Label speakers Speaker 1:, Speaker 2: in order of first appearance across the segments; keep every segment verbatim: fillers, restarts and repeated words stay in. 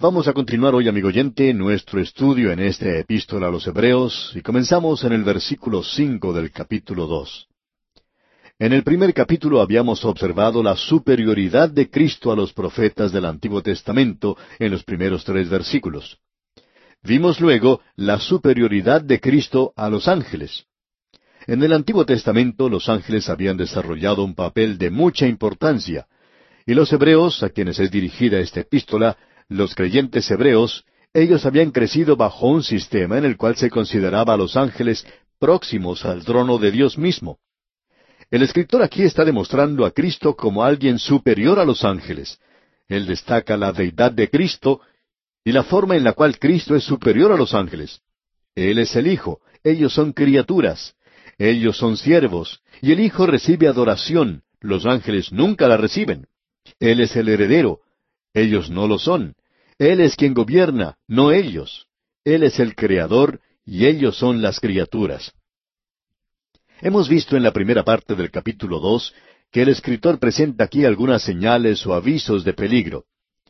Speaker 1: Vamos a continuar hoy, amigo oyente, nuestro estudio en esta epístola a los Hebreos, y comenzamos en el versículo cinco del capítulo dos. En el primer capítulo habíamos observado la superioridad de Cristo a los profetas del Antiguo Testamento en los primeros tres versículos. Vimos luego la superioridad de Cristo a los ángeles. En el Antiguo Testamento los ángeles habían desarrollado un papel de mucha importancia, y los hebreos, a quienes es dirigida esta epístola, los creyentes hebreos, ellos habían crecido bajo un sistema en el cual se consideraba a los ángeles próximos al trono de Dios mismo. El escritor aquí está demostrando a Cristo como alguien superior a los ángeles. Él destaca la deidad de Cristo y la forma en la cual Cristo es superior a los ángeles. Él es el Hijo, ellos son criaturas, ellos son siervos, y el Hijo recibe adoración, los ángeles nunca la reciben. Él es el heredero, ellos no lo son. Él es quien gobierna, no ellos. Él es el creador y ellos son las criaturas. Hemos visto en la primera parte del capítulo dos que el escritor presenta aquí algunas señales o avisos de peligro.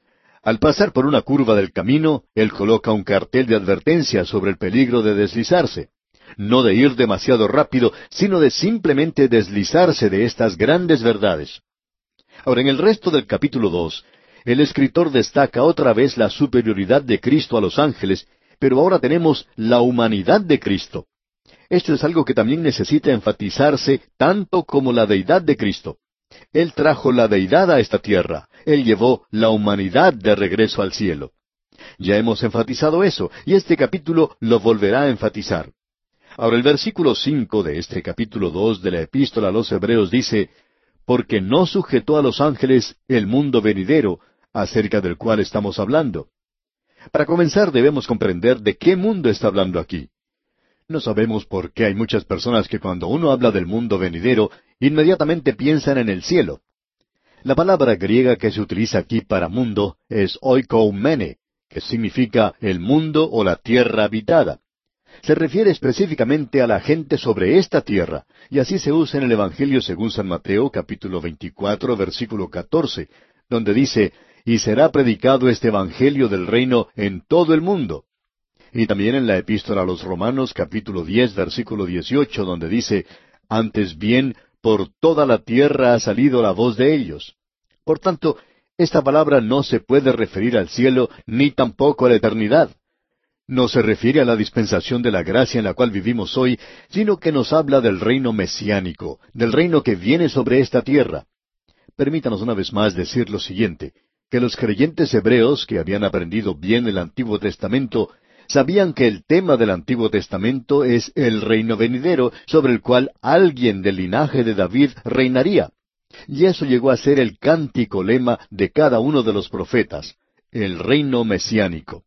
Speaker 1: Al pasar por una curva del camino, él coloca un cartel de advertencia sobre el peligro de deslizarse. No de ir demasiado rápido, sino de simplemente deslizarse de estas grandes verdades. Ahora, en el resto del capítulo dos, el escritor destaca otra vez la superioridad de Cristo a los ángeles, pero ahora tenemos la humanidad de Cristo. Esto es algo que también necesita enfatizarse tanto como la deidad de Cristo. Él trajo la deidad a esta tierra. Él llevó la humanidad de regreso al cielo. Ya hemos enfatizado eso, y este capítulo lo volverá a enfatizar. Ahora, el versículo cinco de este capítulo dos de la Epístola a los Hebreos dice, «Porque no sujetó a los ángeles el mundo venidero, acerca del cual estamos hablando». Para comenzar debemos comprender de qué mundo está hablando aquí. No sabemos por qué hay muchas personas que cuando uno habla del mundo venidero, inmediatamente piensan en el cielo. La palabra griega que se utiliza aquí para mundo es oikoumene, que significa el mundo o la tierra habitada. Se refiere específicamente a la gente sobre esta tierra, y así se usa en el Evangelio según San Mateo, capítulo veinticuatro, versículo catorce, donde dice, «Y será predicado este Evangelio del reino en todo el mundo». Y también en la Epístola a los Romanos, capítulo diez, versículo dieciocho, donde dice, «Antes bien, por toda la tierra ha salido la voz de ellos». Por tanto, esta palabra no se puede referir al cielo, ni tampoco a la eternidad. No se refiere a la dispensación de la gracia en la cual vivimos hoy, sino que nos habla del reino mesiánico, del reino que viene sobre esta tierra. Permítanos una vez más decir lo siguiente, que los creyentes hebreos que habían aprendido bien el Antiguo Testamento, sabían que el tema del Antiguo Testamento es el reino venidero sobre el cual alguien del linaje de David reinaría. Y eso llegó a ser el cántico lema de cada uno de los profetas, el reino mesiánico.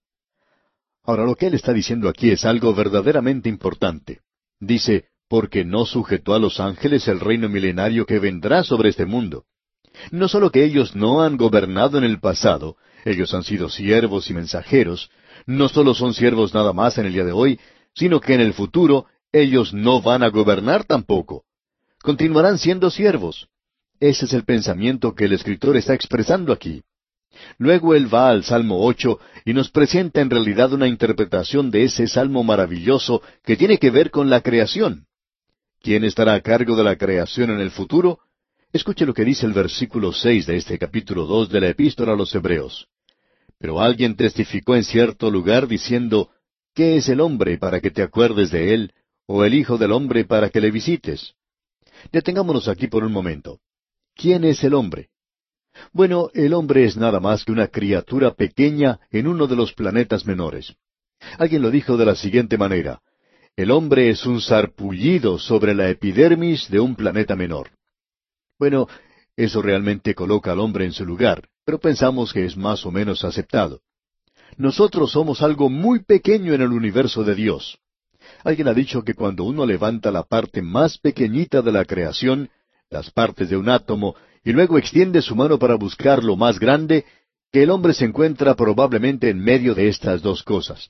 Speaker 1: Ahora, lo que él está diciendo aquí es algo verdaderamente importante. Dice, porque no sujetó a los ángeles el reino milenario que vendrá sobre este mundo. No solo que ellos no han gobernado en el pasado, ellos han sido siervos y mensajeros, no solo son siervos nada más en el día de hoy, sino que en el futuro ellos no van a gobernar tampoco. Continuarán siendo siervos. Ese es el pensamiento que el escritor está expresando aquí. Luego él va al Salmo ocho y nos presenta en realidad una interpretación de ese salmo maravilloso que tiene que ver con la creación. ¿Quién estará a cargo de la creación en el futuro? Escuche lo que dice el versículo seis de este capítulo dos de la Epístola a los Hebreos. Pero alguien testificó en cierto lugar diciendo, ¿qué es el hombre para que te acuerdes de él, o el hijo del hombre para que le visites? Detengámonos aquí por un momento. ¿Quién es el hombre? Bueno, el hombre es nada más que una criatura pequeña en uno de los planetas menores. Alguien lo dijo de la siguiente manera, el hombre es un sarpullido sobre la epidermis de un planeta menor. Bueno, eso realmente coloca al hombre en su lugar, pero pensamos que es más o menos aceptado. Nosotros somos algo muy pequeño en el universo de Dios. Alguien ha dicho que cuando uno levanta la parte más pequeñita de la creación, las partes de un átomo, y luego extiende su mano para buscar lo más grande, que el hombre se encuentra probablemente en medio de estas dos cosas.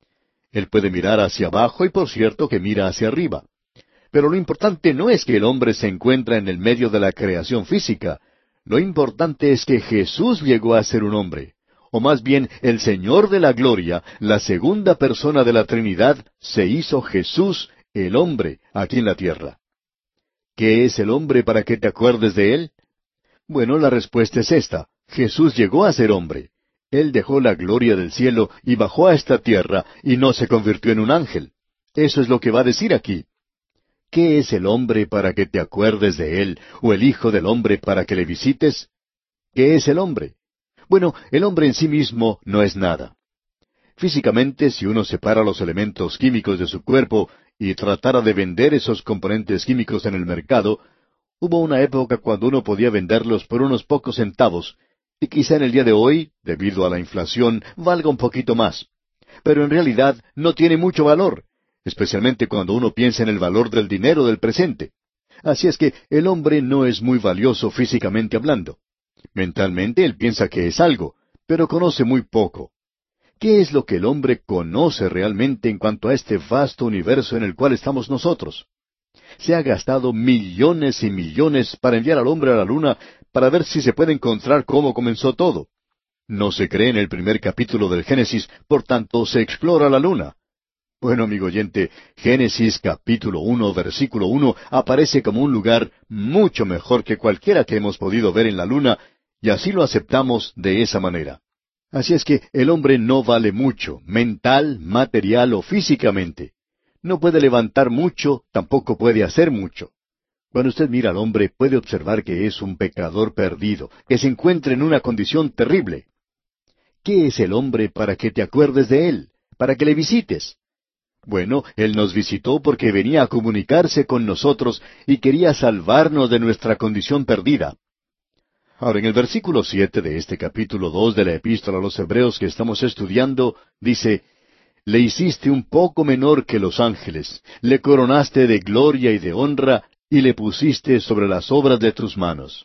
Speaker 1: Él puede mirar hacia abajo y por cierto que mira hacia arriba. Pero lo importante no es que el hombre se encuentra en el medio de la creación física. Lo importante es que Jesús llegó a ser un hombre. o más bien el Señor de la gloria, la segunda persona de la Trinidad, se hizo Jesús, el hombre, aquí en la tierra. ¿Qué es el hombre para que te acuerdes de él? Bueno, la respuesta es esta. Jesús llegó a ser hombre. Él dejó la gloria del cielo y bajó a esta tierra y no se convirtió en un ángel. Eso es lo que va a decir aquí. ¿Qué es el hombre para que te acuerdes de él, o el hijo del hombre para que le visites? ¿Qué es el hombre? Bueno, el hombre en sí mismo no es nada. Físicamente, si uno separa los elementos químicos de su cuerpo y tratara de vender esos componentes químicos en el mercado, hubo una época cuando uno podía venderlos por unos pocos centavos, y quizá en el día de hoy, debido a la inflación, valga un poquito más. Pero en realidad no tiene mucho valor, especialmente cuando uno piensa en el valor del dinero del presente. Así es que el hombre no es muy valioso físicamente hablando. Mentalmente él piensa que es algo, pero conoce muy poco. ¿Qué es lo que el hombre conoce realmente en cuanto a este vasto universo en el cual estamos nosotros? Se ha gastado millones y millones para enviar al hombre a la luna para ver si se puede encontrar cómo comenzó todo. No se cree en el primer capítulo del Génesis, por tanto se explora la luna. Bueno, amigo oyente, Génesis capítulo uno, versículo uno, aparece como un lugar mucho mejor que cualquiera que hemos podido ver en la luna, y así lo aceptamos de esa manera. Así es que el hombre no vale mucho, mental, material o físicamente. No puede levantar mucho, tampoco puede hacer mucho. Cuando usted mira al hombre, puede observar que es un pecador perdido, que se encuentra en una condición terrible. ¿Qué es el hombre para que te acuerdes de él, para que le visites? Bueno, él nos visitó porque venía a comunicarse con nosotros y quería salvarnos de nuestra condición perdida. Ahora, en el versículo siete de este capítulo dos de la Epístola a los Hebreos que estamos estudiando, dice, «Le hiciste un poco menor que los ángeles, le coronaste de gloria y de honra, y le pusiste sobre las obras de tus manos».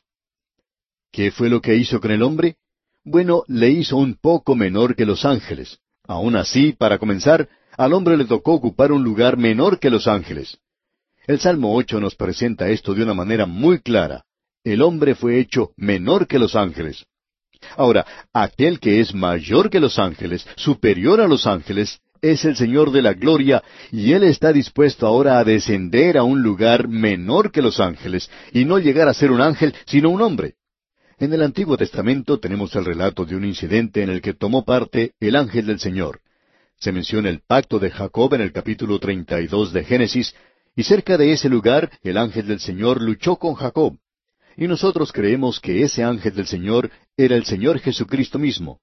Speaker 1: ¿Qué fue lo que hizo con el hombre? Bueno, le hizo un poco menor que los ángeles. Aún así, para comenzar, al hombre le tocó ocupar un lugar menor que los ángeles. El Salmo ocho nos presenta esto de una manera muy clara. El hombre fue hecho menor que los ángeles. Ahora, aquel que es mayor que los ángeles, superior a los ángeles, es el Señor de la gloria, y Él está dispuesto ahora a descender a un lugar menor que los ángeles, y no llegar a ser un ángel, sino un hombre. En el Antiguo Testamento tenemos el relato de un incidente en el que tomó parte el ángel del Señor. Se menciona el pacto de Jacob en el capítulo treinta y dos de Génesis, y cerca de ese lugar el ángel del Señor luchó con Jacob. Y nosotros creemos que ese ángel del Señor era el Señor Jesucristo mismo.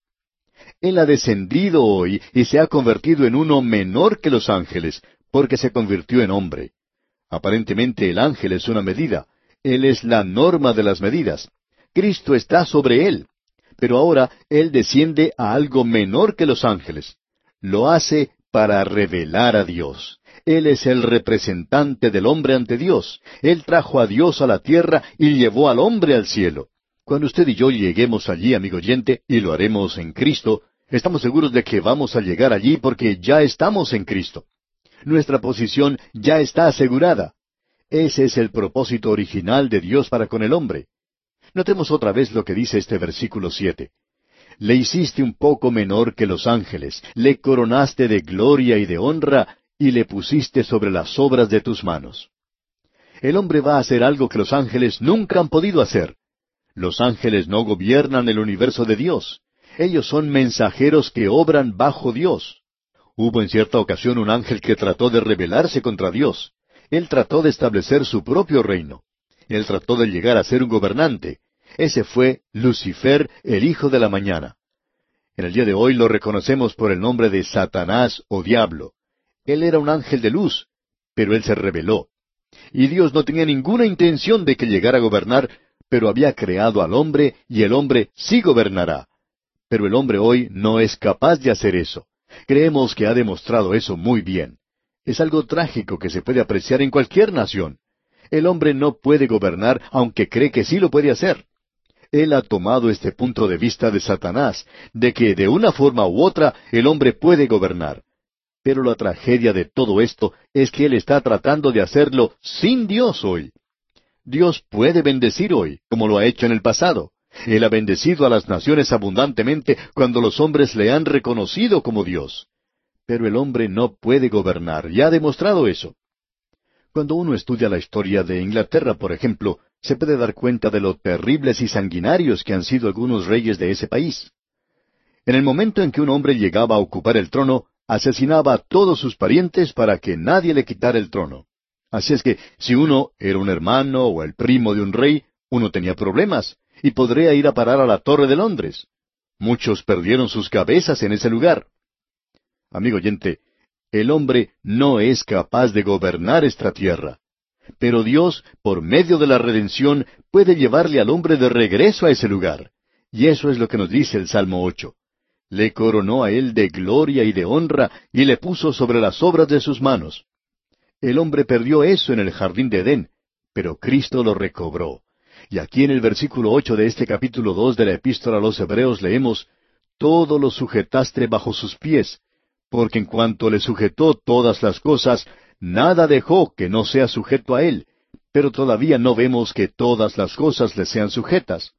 Speaker 1: Él ha descendido hoy y se ha convertido en uno menor que los ángeles, porque se convirtió en hombre. Aparentemente el ángel es una medida. Él es la norma de las medidas. Cristo está sobre él. Pero ahora Él desciende a algo menor que los ángeles. Lo hace para revelar a Dios. Él es el representante del hombre ante Dios. Él trajo a Dios a la tierra y llevó al hombre al cielo. Cuando usted y yo lleguemos allí, amigo oyente, y lo haremos en Cristo, estamos seguros de que vamos a llegar allí porque ya estamos en Cristo. Nuestra posición ya está asegurada. Ese es el propósito original de Dios para con el hombre. Notemos otra vez lo que dice este versículo siete. Le hiciste un poco menor que los ángeles, le coronaste de gloria y de honra, y le pusiste sobre las obras de tus manos. El hombre va a hacer algo que los ángeles nunca han podido hacer. Los ángeles no gobiernan el universo de Dios. Ellos son mensajeros que obran bajo Dios. Hubo en cierta ocasión un ángel que trató de rebelarse contra Dios. Él trató de establecer su propio reino. Él trató de llegar a ser un gobernante. Ese fue Lucifer, el hijo de la mañana. En el día de hoy lo reconocemos por el nombre de Satanás o Diablo. Él era un ángel de luz, pero él se rebeló. Y Dios no tenía ninguna intención de que llegara a gobernar, pero había creado al hombre, y el hombre sí gobernará. Pero el hombre hoy no es capaz de hacer eso. Creemos que ha demostrado eso muy bien. Es algo trágico que se puede apreciar en cualquier nación. El hombre no puede gobernar aunque cree que sí lo puede hacer. Él ha tomado este punto de vista de Satanás, de que de una forma u otra el hombre puede gobernar. Pero la tragedia de todo esto es que él está tratando de hacerlo sin Dios hoy. Dios puede bendecir hoy, como lo ha hecho en el pasado. Él ha bendecido a las naciones abundantemente cuando los hombres le han reconocido como Dios. Pero el hombre no puede gobernar, y ha demostrado eso. Cuando uno estudia la historia de Inglaterra, por ejemplo, se puede dar cuenta de lo terribles y sanguinarios que han sido algunos reyes de ese país. En el momento en que un hombre llegaba a ocupar el trono, asesinaba a todos sus parientes para que nadie le quitara el trono. Así es que, si uno era un hermano o el primo de un rey, uno tenía problemas, y podría ir a parar a la Torre de Londres. Muchos perdieron sus cabezas en ese lugar. Amigo oyente, el hombre no es capaz de gobernar esta tierra. Pero Dios, por medio de la redención, puede llevarle al hombre de regreso a ese lugar. Y eso es lo que nos dice el Salmo ocho. Le coronó a él de gloria y de honra, y le puso sobre las obras de sus manos. El hombre perdió eso en el jardín de Edén, pero Cristo lo recobró. Y aquí en el versículo ocho de este capítulo dos de la Epístola a los Hebreos leemos, «Todo lo sujetaste bajo sus pies, porque en cuanto le sujetó todas las cosas, nada dejó que no sea sujeto a él, pero todavía no vemos que todas las cosas le sean sujetas».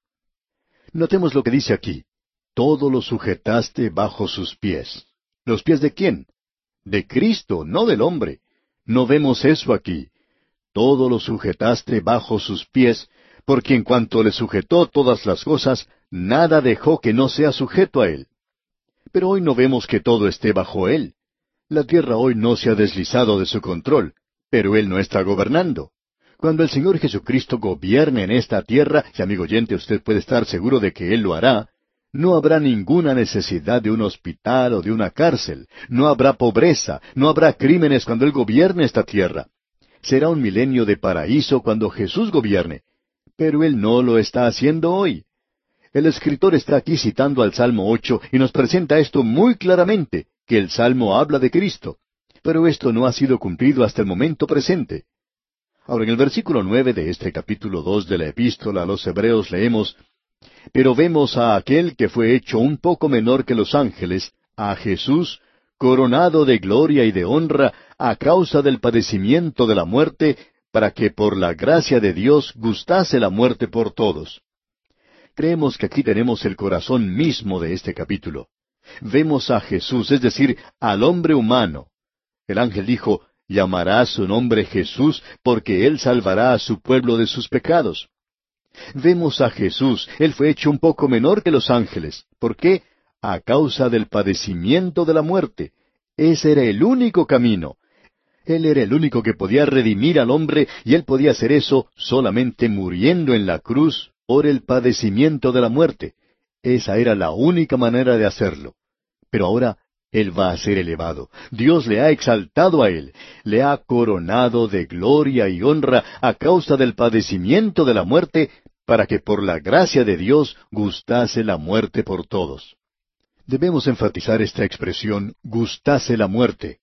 Speaker 1: Notemos lo que dice aquí. Todo lo sujetaste bajo sus pies. ¿Los pies de quién? De Cristo, no del hombre. No vemos eso aquí. Todo lo sujetaste bajo sus pies, porque en cuanto le sujetó todas las cosas, nada dejó que no sea sujeto a él. Pero hoy no vemos que todo esté bajo él. La tierra hoy no se ha deslizado de su control, pero él no está gobernando. Cuando el Señor Jesucristo gobierne en esta tierra, y amigo oyente, usted puede estar seguro de que él lo hará, no habrá ninguna necesidad de un hospital o de una cárcel, no habrá pobreza, no habrá crímenes cuando él gobierne esta tierra. Será un milenio de paraíso cuando Jesús gobierne, pero él no lo está haciendo hoy. El escritor está aquí citando al Salmo ocho y nos presenta esto muy claramente, que el Salmo habla de Cristo. Pero esto no ha sido cumplido hasta el momento presente. Ahora, en el versículo nueve de este capítulo dos de la Epístola a los Hebreos leemos, «Pero vemos a aquel que fue hecho un poco menor que los ángeles, a Jesús, coronado de gloria y de honra a causa del padecimiento de la muerte, para que por la gracia de Dios gustase la muerte por todos». Creemos que aquí tenemos el corazón mismo de este capítulo. Vemos a Jesús, es decir, al hombre humano. El ángel dijo, «Llamará su nombre Jesús, porque él salvará a su pueblo de sus pecados». Vemos a Jesús, él fue hecho un poco menor que los ángeles. ¿Por qué? A causa del padecimiento de la muerte. Ese era el único camino. Él era el único que podía redimir al hombre, y él podía hacer eso solamente muriendo en la cruz por el padecimiento de la muerte. Esa era la única manera de hacerlo. Pero ahora él va a ser elevado. Dios le ha exaltado a él, le ha coronado de gloria y honra a causa del padecimiento de la muerte, para que por la gracia de Dios gustase la muerte por todos. Debemos enfatizar esta expresión, gustase la muerte.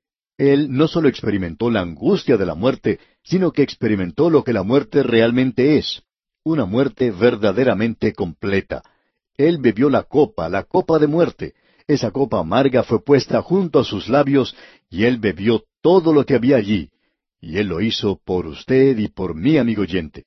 Speaker 1: Él no solo experimentó la angustia de la muerte, sino que experimentó lo que la muerte realmente es, una muerte verdaderamente completa. Él bebió la copa, la copa de muerte. Esa copa amarga fue puesta junto a sus labios, y él bebió todo lo que había allí. Y él lo hizo por usted y por mí, amigo oyente.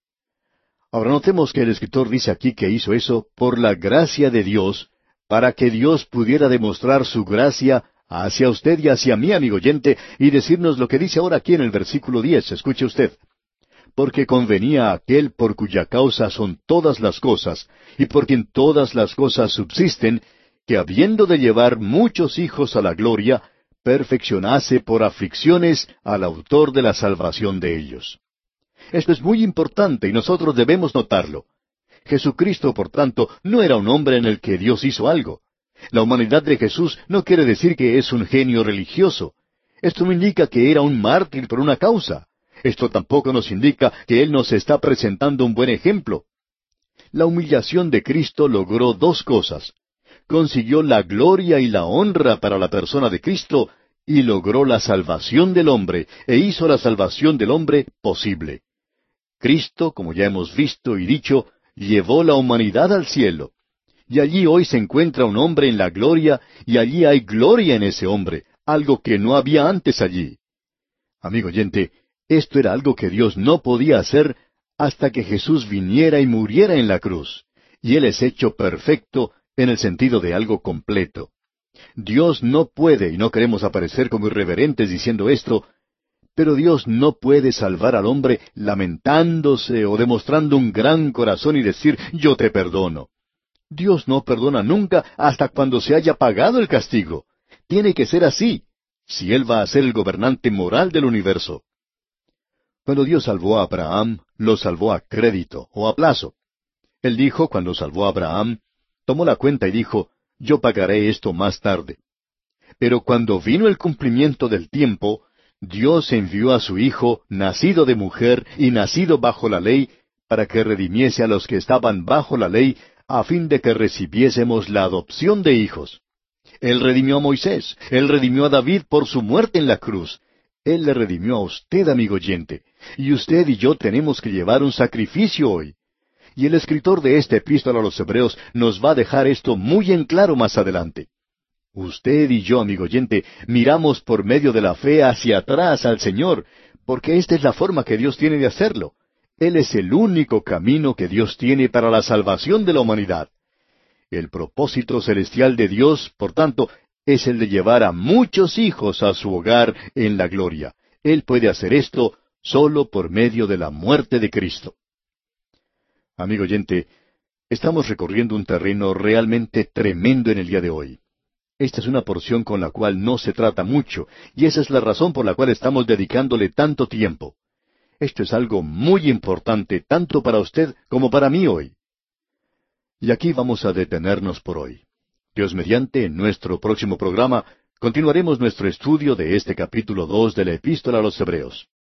Speaker 1: Ahora notemos que el escritor dice aquí que hizo eso por la gracia de Dios, para que Dios pudiera demostrar su gracia hacia usted y hacia mí, amigo oyente, y decirnos lo que dice ahora aquí en el versículo diez. Escuche usted. Porque convenía a aquel por cuya causa son todas las cosas, y por quien todas las cosas subsisten, que habiendo de llevar muchos hijos a la gloria, perfeccionase por aflicciones al autor de la salvación de ellos. Esto es muy importante y nosotros debemos notarlo. Jesucristo, por tanto, no era un hombre en el que Dios hizo algo. La humanidad de Jesús no quiere decir que es un genio religioso. Esto no indica que era un mártir por una causa. Esto tampoco nos indica que Él nos está presentando un buen ejemplo. La humillación de Cristo logró dos cosas. Consiguió la gloria y la honra para la persona de Cristo, y logró la salvación del hombre, e hizo la salvación del hombre posible. Cristo, como ya hemos visto y dicho, llevó la humanidad al cielo. Y allí hoy se encuentra un hombre en la gloria, y allí hay gloria en ese hombre, algo que no había antes allí. Amigo oyente, esto era algo que Dios no podía hacer hasta que Jesús viniera y muriera en la cruz. y Él es hecho perfecto en el sentido de algo completo. Dios no puede, y no queremos aparecer como irreverentes diciendo esto, pero Dios no puede salvar al hombre lamentándose o demostrando un gran corazón y decir, yo te perdono. Dios no perdona nunca hasta cuando se haya pagado el castigo. Tiene que ser así, si Él va a ser el gobernante moral del universo. Cuando Dios salvó a Abraham, lo salvó a crédito o a plazo. Él dijo, cuando salvó a Abraham, tomó la cuenta y dijo, yo pagaré esto más tarde. Pero cuando vino el cumplimiento del tiempo, Dios envió a su Hijo, nacido de mujer y nacido bajo la ley, para que redimiese a los que estaban bajo la ley, a fin de que recibiésemos la adopción de hijos. Él redimió a Moisés, Él redimió a David por su muerte en la cruz. Él le redimió a usted, amigo oyente, y usted y yo tenemos que llevar un sacrificio hoy. Y el escritor de esta epístola a los Hebreos nos va a dejar esto muy en claro más adelante. Usted y yo, amigo oyente, miramos por medio de la fe hacia atrás al Señor, porque esta es la forma que Dios tiene de hacerlo. Él es el único camino que Dios tiene para la salvación de la humanidad. El propósito celestial de Dios, por tanto, es el de llevar a muchos hijos a su hogar en la gloria. Él puede hacer esto solo por medio de la muerte de Cristo. Amigo oyente, estamos recorriendo un terreno realmente tremendo en el día de hoy. Esta es una porción con la cual no se trata mucho, y esa es la razón por la cual estamos dedicándole tanto tiempo. Esto es algo muy importante tanto para usted como para mí hoy. Y aquí vamos a detenernos por hoy. Dios mediante, en nuestro próximo programa, continuaremos nuestro estudio de este capítulo dos de la Epístola a los Hebreos.